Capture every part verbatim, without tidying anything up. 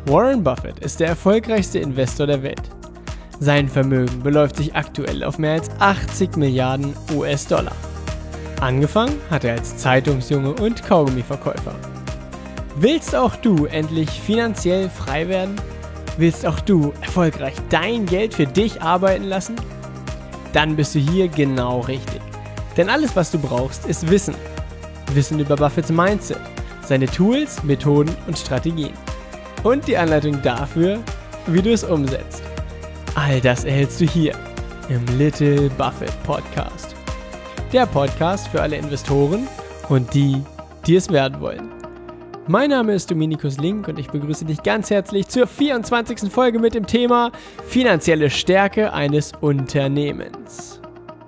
Warren Buffett ist der erfolgreichste Investor der Welt. Sein Vermögen beläuft sich aktuell auf mehr als achtzig Milliarden U S-Dollar. Angefangen hat er als Zeitungsjunge und Kaugummiverkäufer. Willst auch du endlich finanziell frei werden? Willst auch du erfolgreich dein Geld für dich arbeiten lassen? Dann bist du hier genau richtig. Denn alles, was du brauchst, ist Wissen. Wissen über Buffetts Mindset, seine Tools, Methoden und Strategien. Und die Anleitung dafür, wie du es umsetzt. All das erhältst du hier im Little Buffett Podcast. Der Podcast für alle Investoren und die, die es werden wollen. Mein Name ist Dominikus Link und ich begrüße dich ganz herzlich zur vierundzwanzigsten Folge mit dem Thema finanzielle Stärke eines Unternehmens.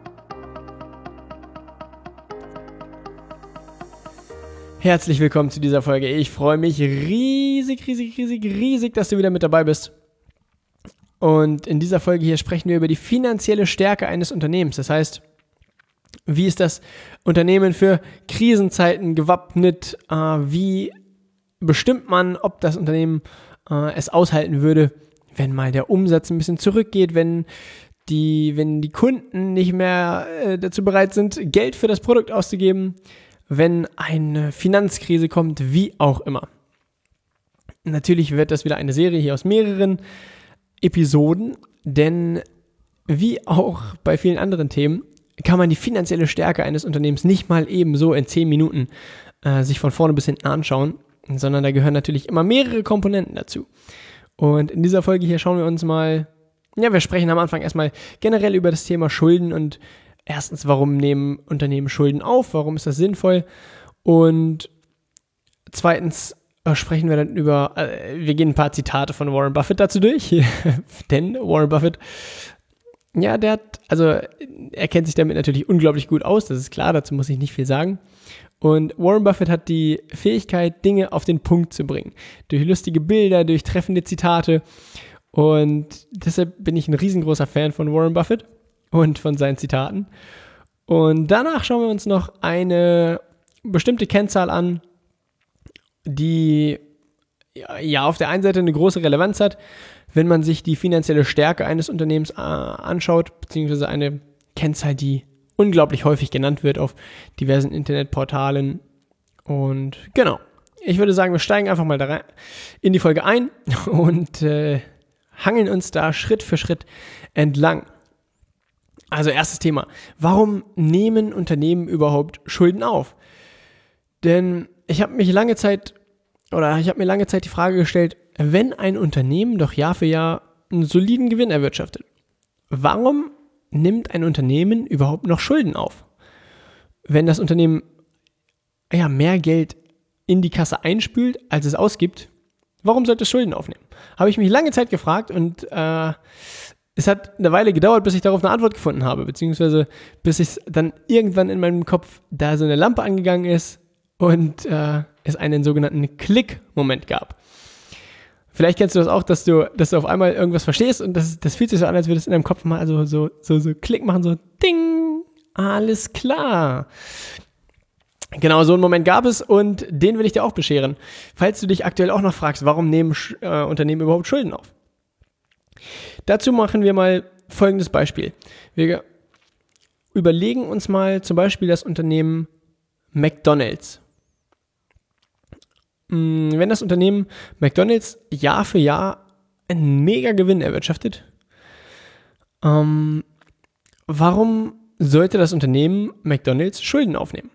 Herzlich willkommen zu dieser Folge. Ich freue mich riesig, riesig, riesig, riesig, dass du wieder mit dabei bist. Und in dieser Folge hier sprechen wir über die finanzielle Stärke eines Unternehmens. Das heißt, wie ist das Unternehmen für Krisenzeiten gewappnet? Äh, wie bestimmt man, ob das Unternehmen äh, es aushalten würde, wenn mal der Umsatz ein bisschen zurückgeht, wenn die, wenn die Kunden nicht mehr äh, dazu bereit sind, Geld für das Produkt auszugeben, wenn eine Finanzkrise kommt, wie auch immer. Natürlich wird das wieder eine Serie hier aus mehreren Episoden, denn wie auch bei vielen anderen Themen kann man die finanzielle Stärke eines Unternehmens nicht mal eben so in zehn Minuten äh, sich von vorne bis hinten anschauen, sondern da gehören natürlich immer mehrere Komponenten dazu. Und in dieser Folge hier schauen wir uns mal, ja, wir sprechen am Anfang erstmal generell über das Thema Schulden und erstens, warum nehmen Unternehmen Schulden auf, warum ist das sinnvoll und zweitens äh, sprechen wir dann über, äh, wir gehen ein paar Zitate von Warren Buffett dazu durch, denn Warren Buffett, ja, der hat, also er kennt sich damit natürlich unglaublich gut aus, das ist klar, dazu muss ich nicht viel sagen. Und Warren Buffett hat die Fähigkeit, Dinge auf den Punkt zu bringen, durch lustige Bilder, durch treffende Zitate und deshalb bin ich ein riesengroßer Fan von Warren Buffett und von seinen Zitaten. Und danach schauen wir uns noch eine bestimmte Kennzahl an, die ja auf der einen Seite eine große Relevanz hat, wenn man sich die finanzielle Stärke eines Unternehmens äh, anschaut, beziehungsweise eine Kennzahl, die unglaublich häufig genannt wird auf diversen Internetportalen. Und genau, ich würde sagen, wir steigen einfach mal da rein in die Folge ein und äh, hangeln uns da Schritt für Schritt entlang. Also erstes Thema, warum nehmen Unternehmen überhaupt Schulden auf? Denn ich habe mich lange Zeit, oder ich habe mir lange Zeit die Frage gestellt, wenn ein Unternehmen doch Jahr für Jahr einen soliden Gewinn erwirtschaftet, warum nimmt ein Unternehmen überhaupt noch Schulden auf? Wenn das Unternehmen ja, mehr Geld in die Kasse einspült, als es ausgibt, warum sollte es Schulden aufnehmen? Habe ich mich lange Zeit gefragt und äh, es hat eine Weile gedauert, bis ich darauf eine Antwort gefunden habe, beziehungsweise bis ich dann irgendwann in meinem Kopf da so eine Lampe angegangen ist und äh, es einen sogenannten Klick-Moment gab. Vielleicht kennst du das auch, dass du, dass du auf einmal irgendwas verstehst und das, das fühlt sich so an, als würde es in deinem Kopf mal so, so, so, so Klick machen, so Ding, alles klar. Genau, so einen Moment gab es und den will ich dir auch bescheren. Falls du dich aktuell auch noch fragst, warum nehmen äh, Unternehmen überhaupt Schulden auf? Dazu machen wir mal folgendes Beispiel. Wir überlegen uns mal zum Beispiel das Unternehmen McDonald's. Wenn das Unternehmen McDonald's Jahr für Jahr einen mega Gewinn erwirtschaftet, ähm, warum sollte das Unternehmen McDonald's Schulden aufnehmen?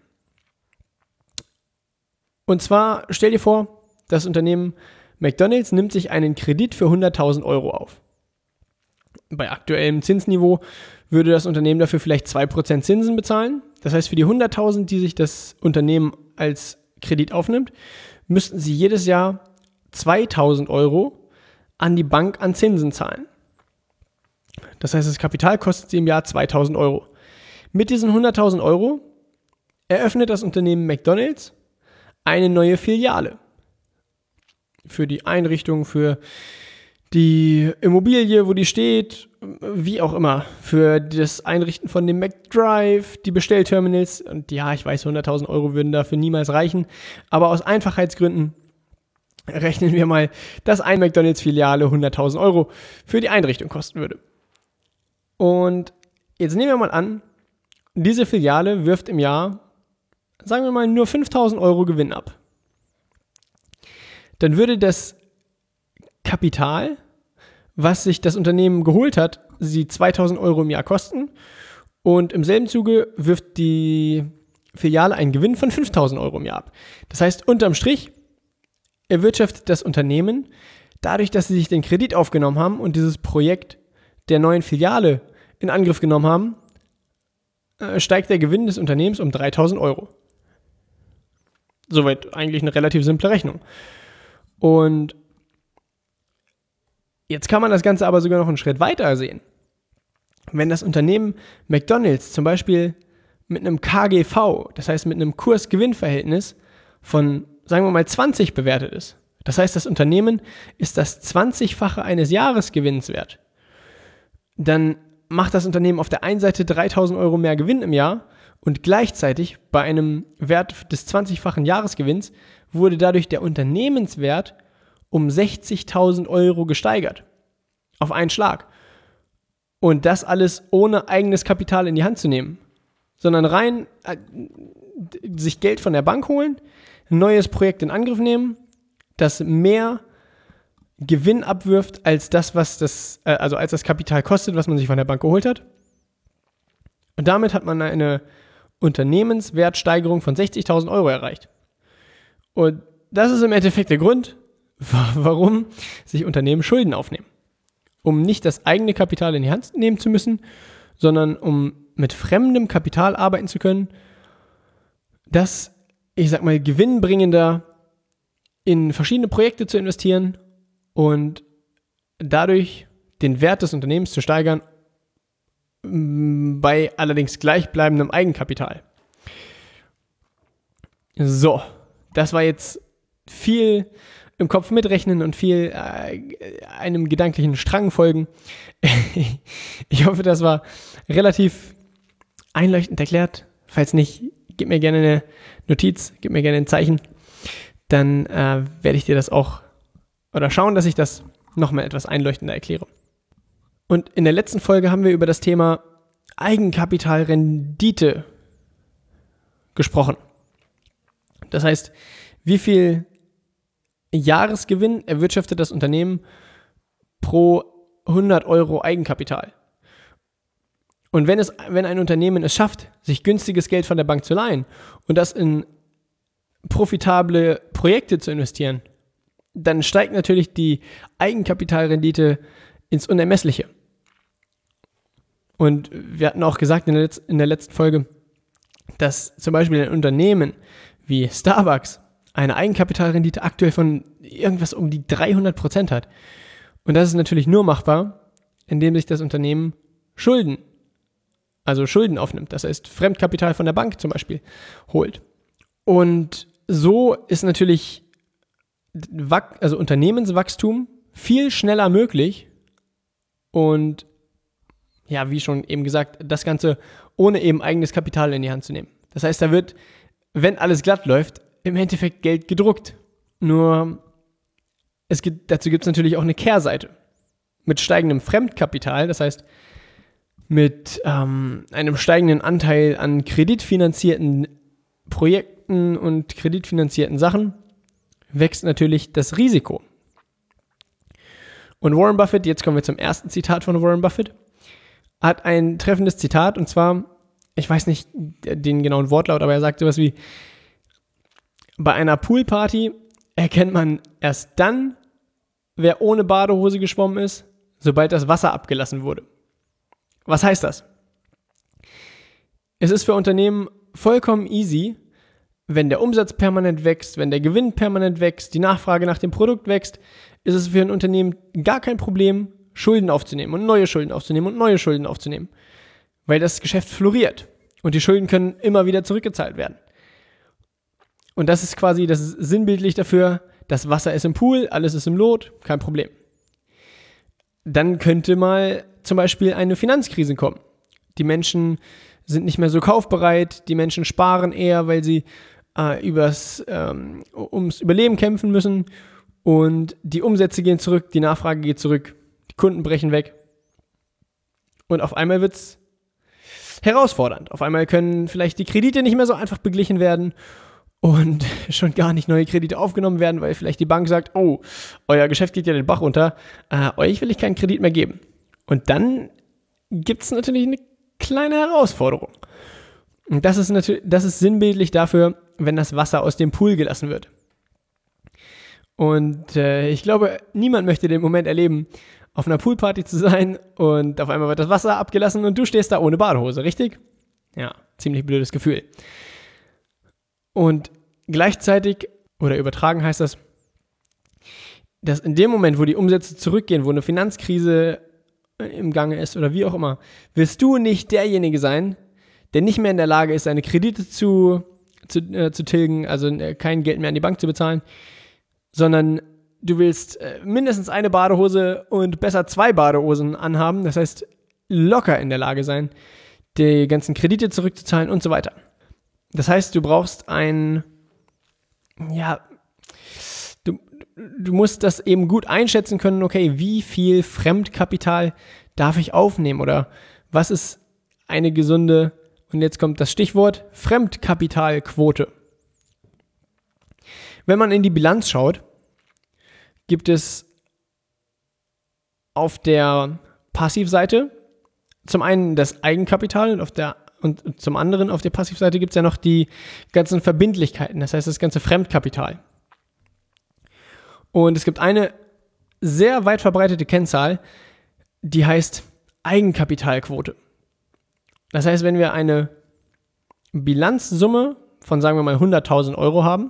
Und zwar stell dir vor, das Unternehmen McDonald's nimmt sich einen Kredit für hunderttausend Euro auf. Bei aktuellem Zinsniveau würde das Unternehmen dafür vielleicht zwei Prozent Zinsen bezahlen. Das heißt, für die hunderttausend, die sich das Unternehmen als Kredit aufnimmt, müssten sie jedes Jahr zweitausend Euro an die Bank an Zinsen zahlen. Das heißt, das Kapital kostet sie im Jahr zweitausend Euro. Mit diesen hunderttausend Euro eröffnet das Unternehmen McDonald's eine neue Filiale. Für die Einrichtung, für die Immobilie, wo die steht, wie auch immer, für das Einrichten von dem McDrive, die Bestellterminals. Und ja, ich weiß, hunderttausend Euro würden dafür niemals reichen. Aber aus Einfachheitsgründen rechnen wir mal, dass eine McDonalds-Filiale hunderttausend Euro für die Einrichtung kosten würde. Und jetzt nehmen wir mal an, diese Filiale wirft im Jahr, sagen wir mal, nur fünftausend Euro Gewinn ab. Dann würde das Kapital, was sich das Unternehmen geholt hat, sie zweitausend Euro im Jahr kosten und im selben Zuge wirft die Filiale einen Gewinn von fünftausend Euro im Jahr ab. Das heißt, unterm Strich erwirtschaftet das Unternehmen, dadurch, dass sie sich den Kredit aufgenommen haben und dieses Projekt der neuen Filiale in Angriff genommen haben, äh, steigt der Gewinn des Unternehmens um dreitausend Euro. Soweit eigentlich eine relativ simple Rechnung. Und jetzt kann man das Ganze aber sogar noch einen Schritt weiter sehen. Wenn das Unternehmen McDonalds zum Beispiel mit einem K G V, das heißt mit einem Kurs-Gewinn-Verhältnis von, sagen wir mal, zwanzig bewertet ist. Das heißt, das Unternehmen ist das zwanzigfache eines Jahresgewinns wert. Dann macht das Unternehmen auf der einen Seite dreitausend Euro mehr Gewinn im Jahr und gleichzeitig bei einem Wert des zwanzigfachen Jahresgewinns wurde dadurch der Unternehmenswert um sechzigtausend Euro gesteigert. Auf einen Schlag. Und das alles ohne eigenes Kapital in die Hand zu nehmen. Sondern rein äh, sich Geld von der Bank holen, ein neues Projekt in Angriff nehmen, das mehr Gewinn abwirft als das, was das, äh, also als das Kapital kostet, was man sich von der Bank geholt hat. Und damit hat man eine Unternehmenswertsteigerung von sechzigtausend Euro erreicht. Und das ist im Endeffekt der Grund, warum sich Unternehmen Schulden aufnehmen. Um nicht das eigene Kapital in die Hand nehmen zu müssen, sondern um mit fremdem Kapital arbeiten zu können, das, ich sag mal, gewinnbringender in verschiedene Projekte zu investieren und dadurch den Wert des Unternehmens zu steigern, bei allerdings gleichbleibendem Eigenkapital. So, das war jetzt viel im Kopf mitrechnen und viel äh, einem gedanklichen Strang folgen. Ich hoffe, das war relativ einleuchtend erklärt. Falls nicht, gib mir gerne eine Notiz, gib mir gerne ein Zeichen. Dann äh, werde ich dir das auch oder schauen, dass ich das nochmal etwas einleuchtender erkläre. Und in der letzten Folge haben wir über das Thema Eigenkapitalrendite gesprochen. Das heißt, wie viel Jahresgewinn erwirtschaftet das Unternehmen pro hundert Euro Eigenkapital? Und wenn es, wenn ein Unternehmen es schafft, sich günstiges Geld von der Bank zu leihen und das in profitable Projekte zu investieren, dann steigt natürlich die Eigenkapitalrendite ins Unermessliche. Und wir hatten auch gesagt in der, Letz- in der letzten Folge, dass zum Beispiel ein Unternehmen wie Starbucks eine Eigenkapitalrendite aktuell von irgendwas um die dreihundert Prozent hat. Und das ist natürlich nur machbar, indem sich das Unternehmen Schulden, also Schulden aufnimmt. Das heißt, Fremdkapital von der Bank zum Beispiel holt. Und so ist natürlich also Unternehmenswachstum viel schneller möglich und ja, wie schon eben gesagt, das Ganze ohne eben eigenes Kapital in die Hand zu nehmen. Das heißt, da wird, wenn alles glatt läuft, im Endeffekt Geld gedruckt. Nur es gibt, dazu gibt es natürlich auch eine Kehrseite. Mit steigendem Fremdkapital, das heißt mit ähm, einem steigenden Anteil an kreditfinanzierten Projekten und kreditfinanzierten Sachen, wächst natürlich das Risiko. Und Warren Buffett, jetzt kommen wir zum ersten Zitat von Warren Buffett, hat ein treffendes Zitat, und zwar, ich weiß nicht den genauen Wortlaut, aber er sagt sowas wie: Bei einer Poolparty erkennt man erst dann, wer ohne Badehose geschwommen ist, sobald das Wasser abgelassen wurde. Was heißt das? Es ist für Unternehmen vollkommen easy, wenn der Umsatz permanent wächst, wenn der Gewinn permanent wächst, die Nachfrage nach dem Produkt wächst, ist es für ein Unternehmen gar kein Problem, Schulden aufzunehmen und neue Schulden aufzunehmen und neue Schulden aufzunehmen. Weil das Geschäft floriert und die Schulden können immer wieder zurückgezahlt werden. Und das ist quasi, das ist sinnbildlich dafür, das Wasser ist im Pool, alles ist im Lot, kein Problem. Dann könnte mal zum Beispiel eine Finanzkrise kommen. Die Menschen sind nicht mehr so kaufbereit, die Menschen sparen eher, weil sie äh, übers, ähm, ums Überleben kämpfen müssen. und die Umsätze gehen zurück, die Nachfrage geht zurück, die Kunden brechen weg und auf einmal wird es herausfordernd. Auf einmal können vielleicht die Kredite nicht mehr so einfach beglichen werden und schon gar nicht neue Kredite aufgenommen werden, weil vielleicht die Bank sagt, oh, euer Geschäft geht ja den Bach runter, äh, euch will ich keinen Kredit mehr geben. Und dann gibt es natürlich eine kleine Herausforderung. Und das ist natürlich, das ist sinnbildlich dafür, wenn das Wasser aus dem Pool gelassen wird. Und äh, ich glaube, niemand möchte den Moment erleben, auf einer Poolparty zu sein und auf einmal wird das Wasser abgelassen und du stehst da ohne Badehose, richtig? Ja, ziemlich blödes Gefühl. Und gleichzeitig, oder übertragen heißt das, dass in dem Moment, wo die Umsätze zurückgehen, wo eine Finanzkrise im Gange ist oder wie auch immer, wirst du nicht derjenige sein, der nicht mehr in der Lage ist, seine Kredite zu, zu, äh, zu tilgen, also äh, kein Geld mehr an die Bank zu bezahlen, sondern du willst äh, mindestens eine Badehose und besser zwei Badehosen anhaben, das heißt locker in der Lage sein, die ganzen Kredite zurückzuzahlen und so weiter. Das heißt, du brauchst ein, ja, du, du musst das eben gut einschätzen können, okay, wie viel Fremdkapital darf ich aufnehmen oder was ist eine gesunde, und jetzt kommt das Stichwort, Fremdkapitalquote. Wenn man in die Bilanz schaut, gibt es auf der Passivseite zum einen das Eigenkapital und, auf der, und zum anderen auf der Passivseite gibt es ja noch die ganzen Verbindlichkeiten, das heißt das ganze Fremdkapital. Und es gibt eine sehr weit verbreitete Kennzahl, die heißt Eigenkapitalquote. Das heißt, wenn wir eine Bilanzsumme von, sagen wir mal, hunderttausend Euro haben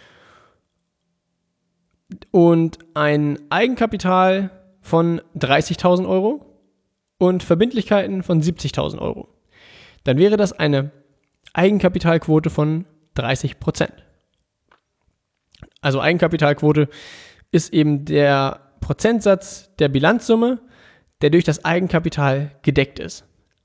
und ein Eigenkapital von dreißigtausend Euro und Verbindlichkeiten von siebzigtausend Euro, dann wäre das eine Eigenkapitalquote von dreißig Prozent. Also Eigenkapitalquote ist eben der Prozentsatz der Bilanzsumme, der durch das Eigenkapital gedeckt ist.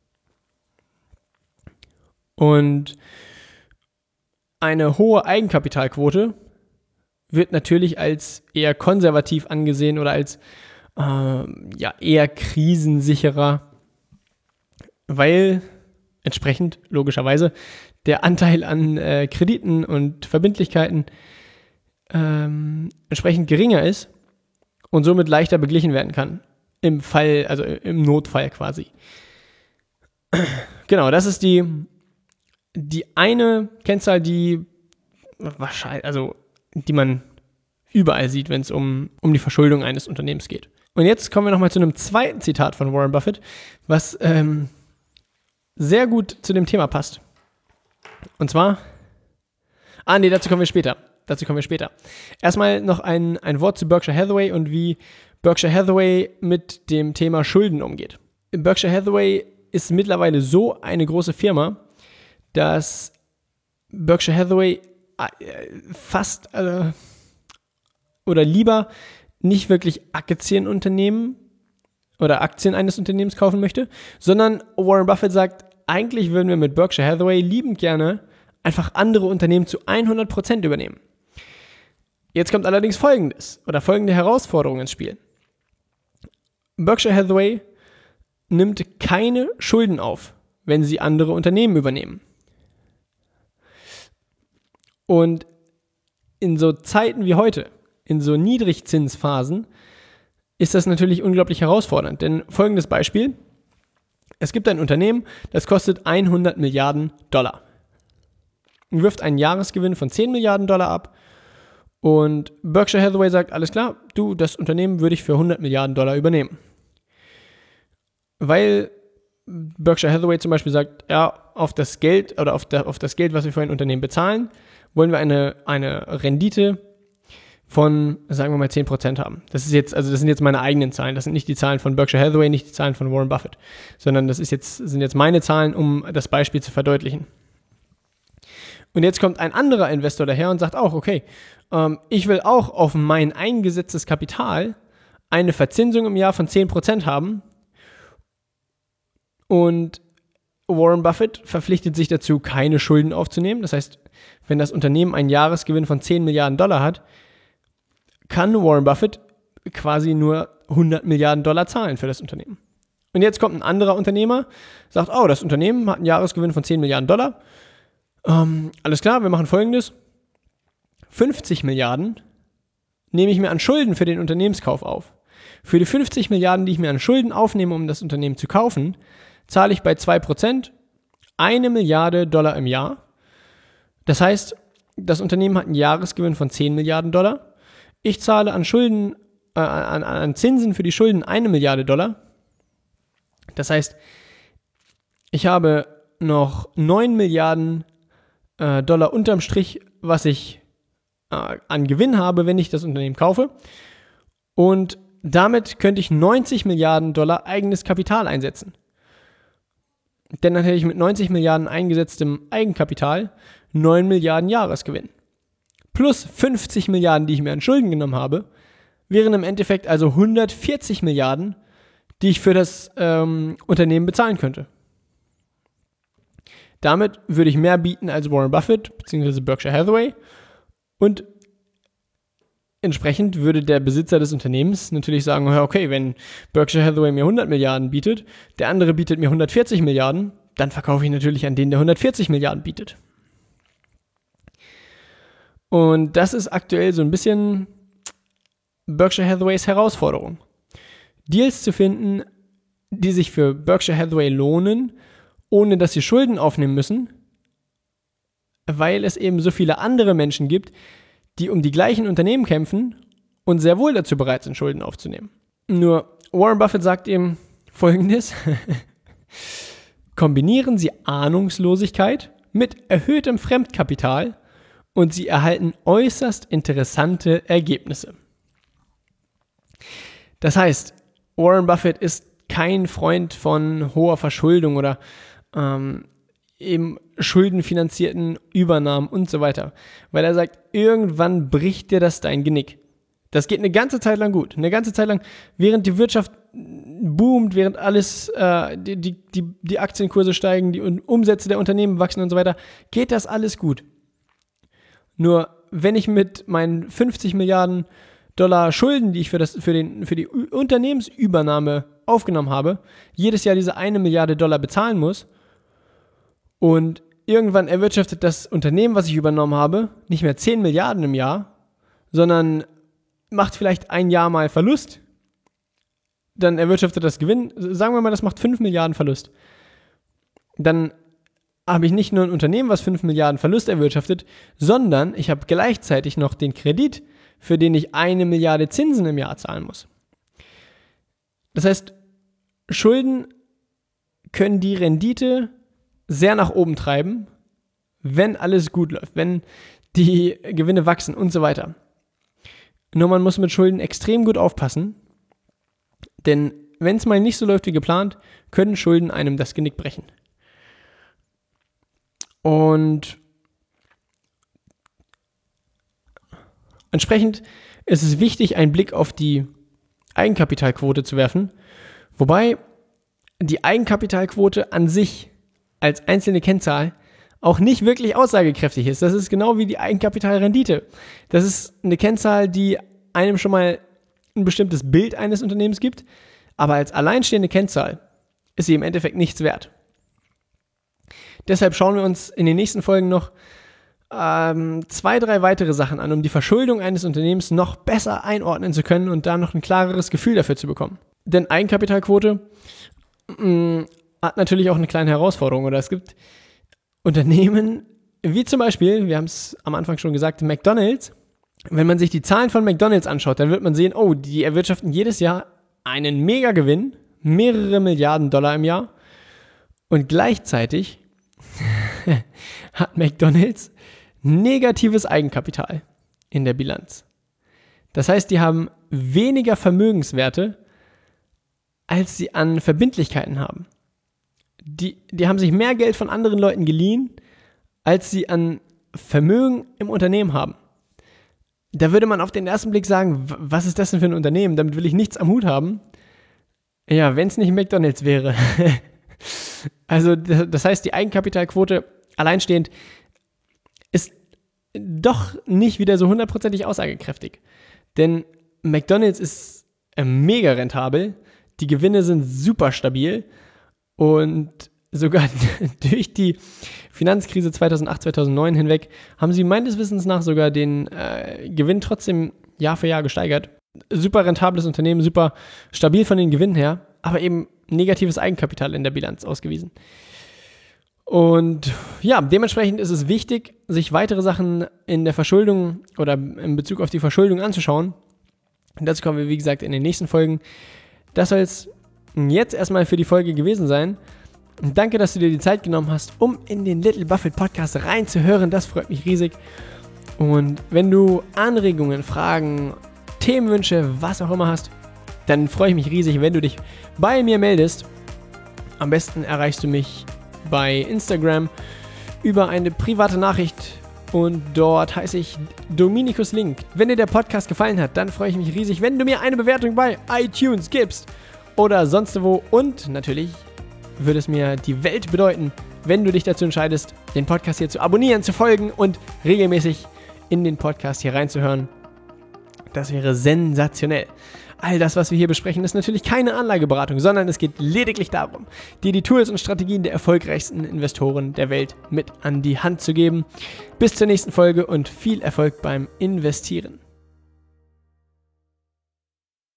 Und eine hohe Eigenkapitalquote wird natürlich als eher konservativ angesehen oder als äh, ja, eher krisensicherer, weil entsprechend logischerweise der Anteil an äh, Krediten und Verbindlichkeiten ähm, entsprechend geringer ist und somit leichter beglichen werden kann. Im Fall, also im Notfall quasi. Genau, das ist die Die eine Kennzahl, die wahrscheinlich, also die man überall sieht, wenn es um, um die Verschuldung eines Unternehmens geht. Und jetzt kommen wir nochmal zu einem zweiten Zitat von Warren Buffett, was ähm, sehr gut zu dem Thema passt. Und zwar, ah nee, dazu kommen wir später. Dazu kommen wir später. Erstmal noch ein, ein Wort zu Berkshire Hathaway und wie Berkshire Hathaway mit dem Thema Schulden umgeht. Berkshire Hathaway ist mittlerweile so eine große Firma, dass Berkshire Hathaway fast äh, oder lieber nicht wirklich Aktienunternehmen oder Aktien eines Unternehmens kaufen möchte, sondern Warren Buffett sagt, eigentlich würden wir mit Berkshire Hathaway liebend gerne einfach andere Unternehmen zu hundert Prozent übernehmen. Jetzt kommt allerdings Folgendes oder folgende Herausforderung ins Spiel. Berkshire Hathaway nimmt keine Schulden auf, wenn sie andere Unternehmen übernehmen. Und in so Zeiten wie heute, in so Niedrigzinsphasen, ist das natürlich unglaublich herausfordernd. Denn folgendes Beispiel, es gibt ein Unternehmen, das kostet hundert Milliarden Dollar und wirft einen Jahresgewinn von zehn Milliarden Dollar ab und Berkshire Hathaway sagt, alles klar, du, das Unternehmen würde ich für hundert Milliarden Dollar übernehmen. Weil Berkshire Hathaway zum Beispiel sagt, ja, auf das Geld oder auf, der, auf das Geld, was wir für ein Unternehmen bezahlen, wollen wir eine, eine Rendite von, sagen wir mal, zehn Prozent haben. Das ist jetzt, also das sind jetzt meine eigenen Zahlen. Das sind nicht die Zahlen von Berkshire Hathaway, nicht die Zahlen von Warren Buffett, sondern das ist jetzt, sind jetzt meine Zahlen, um das Beispiel zu verdeutlichen. Und jetzt kommt ein anderer Investor daher und sagt auch, okay, ähm, ich will auch auf mein eingesetztes Kapital eine Verzinsung im Jahr von zehn Prozent haben. Und Warren Buffett verpflichtet sich dazu, keine Schulden aufzunehmen. Das heißt, wenn das Unternehmen einen Jahresgewinn von zehn Milliarden Dollar hat, kann Warren Buffett quasi nur hundert Milliarden Dollar zahlen für das Unternehmen. Und jetzt kommt ein anderer Unternehmer, sagt, oh, das Unternehmen hat einen Jahresgewinn von zehn Milliarden Dollar. Ähm, alles klar, wir machen Folgendes. fünfzig Milliarden nehme ich mir an Schulden für den Unternehmenskauf auf. Für die fünfzig Milliarden, die ich mir an Schulden aufnehme, um das Unternehmen zu kaufen, zahle ich bei zwei Prozent eine Milliarde Dollar im Jahr. Das heißt, das Unternehmen hat einen Jahresgewinn von zehn Milliarden Dollar. Ich zahle an Schulden, äh, an, an Zinsen für die Schulden eine Milliarde Dollar. Das heißt, ich habe noch neun Milliarden äh, Dollar unterm Strich, was ich äh, an Gewinn habe, wenn ich das Unternehmen kaufe. Und damit könnte ich neunzig Milliarden Dollar eigenes Kapital einsetzen. Denn dann hätte ich mit neunzig Milliarden eingesetztem Eigenkapital neun Milliarden Jahresgewinn. Plus fünfzig Milliarden, die ich mir an Schulden genommen habe, wären im Endeffekt also hundertvierzig Milliarden, die ich für das ähm, Unternehmen bezahlen könnte. Damit würde ich mehr bieten als Warren Buffett bzw. Berkshire Hathaway und entsprechend würde der Besitzer des Unternehmens natürlich sagen, okay, wenn Berkshire Hathaway mir hundert Milliarden bietet, der andere bietet mir hundertvierzig Milliarden, dann verkaufe ich natürlich an den, der hundertvierzig Milliarden bietet. Und das ist aktuell so ein bisschen Berkshire Hathaways Herausforderung. Deals zu finden, die sich für Berkshire Hathaway lohnen, ohne dass sie Schulden aufnehmen müssen, weil es eben so viele andere Menschen gibt, die um die gleichen Unternehmen kämpfen und sehr wohl dazu bereit sind, Schulden aufzunehmen. Nur Warren Buffett sagt eben Folgendes: Kombinieren Sie Ahnungslosigkeit mit erhöhtem Fremdkapital und Sie erhalten äußerst interessante Ergebnisse. Das heißt, Warren Buffett ist kein Freund von hoher Verschuldung oder ähm, eben schuldenfinanzierten Übernahmen und so weiter. Weil er sagt, irgendwann bricht dir das dein Genick. Das geht eine ganze Zeit lang gut. Eine ganze Zeit lang, während die Wirtschaft boomt, während alles, äh, die, die, die, die Aktienkurse steigen, die Umsätze der Unternehmen wachsen und so weiter, geht das alles gut. Nur wenn ich mit meinen fünfzig Milliarden Dollar Schulden, die ich für, das, für, den, für die Unternehmensübernahme aufgenommen habe, jedes Jahr diese eine Milliarde Dollar bezahlen muss und irgendwann erwirtschaftet das Unternehmen, was ich übernommen habe, nicht mehr zehn Milliarden im Jahr, sondern macht vielleicht ein Jahr mal Verlust, dann erwirtschaftet das Gewinn, sagen wir mal, das macht fünf Milliarden Verlust. Dann habe ich nicht nur ein Unternehmen, was fünf Milliarden Verlust erwirtschaftet, sondern ich habe gleichzeitig noch den Kredit, für den ich eine Milliarde Zinsen im Jahr zahlen muss. Das heißt, Schulden können die Rendite sehr nach oben treiben, wenn alles gut läuft, wenn die Gewinne wachsen und so weiter. Nur man muss mit Schulden extrem gut aufpassen, denn wenn es mal nicht so läuft wie geplant, können Schulden einem das Genick brechen. Und entsprechend ist es wichtig, einen Blick auf die Eigenkapitalquote zu werfen, wobei die Eigenkapitalquote an sich als einzelne Kennzahl auch nicht wirklich aussagekräftig ist. Das ist genau wie die Eigenkapitalrendite. Das ist eine Kennzahl, die einem schon mal ein bestimmtes Bild eines Unternehmens gibt, aber als alleinstehende Kennzahl ist sie im Endeffekt nichts wert. Deshalb schauen wir uns in den nächsten Folgen noch ähm, zwei, drei weitere Sachen an, um die Verschuldung eines Unternehmens noch besser einordnen zu können und da noch ein klareres Gefühl dafür zu bekommen. Denn Eigenkapitalquote mh, hat natürlich auch eine kleine Herausforderung. Oder es gibt Unternehmen, wie zum Beispiel, wir haben es am Anfang schon gesagt, McDonald's. Wenn man sich die Zahlen von McDonald's anschaut, dann wird man sehen, oh, die erwirtschaften jedes Jahr einen Megagewinn, mehrere Milliarden Dollar im Jahr. Und gleichzeitig hat McDonald's negatives Eigenkapital in der Bilanz. Das heißt, die haben weniger Vermögenswerte, als sie an Verbindlichkeiten haben. Die, die haben sich mehr Geld von anderen Leuten geliehen, als sie an Vermögen im Unternehmen haben. Da würde man auf den ersten Blick sagen, was ist das denn für ein Unternehmen? Damit will ich nichts am Hut haben. Ja, wenn es nicht McDonald's wäre. Also das heißt, die Eigenkapitalquote alleinstehend ist doch nicht wieder so hundertprozentig aussagekräftig. Denn McDonald's ist mega rentabel, die Gewinne sind super stabil und sogar durch die Finanzkrise zweitausendacht, zweitausendneun hinweg haben sie meines Wissens nach sogar den äh, Gewinn trotzdem Jahr für Jahr gesteigert. Super rentables Unternehmen, super stabil von den Gewinnen her, aber eben negatives Eigenkapital in der Bilanz ausgewiesen. Und ja, dementsprechend ist es wichtig, sich weitere Sachen in der Verschuldung oder in Bezug auf die Verschuldung anzuschauen. Und dazu kommen wir, wie gesagt, in den nächsten Folgen. Das soll es jetzt erstmal für die Folge gewesen sein. Und danke, dass du dir die Zeit genommen hast, um in den Little Buffett Podcast reinzuhören. Das freut mich riesig. Und wenn du Anregungen, Fragen, Themenwünsche, was auch immer hast, dann freue ich mich riesig, wenn du dich bei mir meldest. Am besten erreichst du mich bei Instagram über eine private Nachricht und dort heiße ich Dominikus Link. Wenn dir der Podcast gefallen hat, dann freue ich mich riesig, wenn du mir eine Bewertung bei iTunes gibst oder sonst wo. Und natürlich würde es mir die Welt bedeuten, wenn du dich dazu entscheidest, den Podcast hier zu abonnieren, zu folgen und regelmäßig in den Podcast hier reinzuhören. Das wäre sensationell. All das, was wir hier besprechen, ist natürlich keine Anlageberatung, sondern es geht lediglich darum, dir die Tools und Strategien der erfolgreichsten Investoren der Welt mit an die Hand zu geben. Bis zur nächsten Folge und viel Erfolg beim Investieren.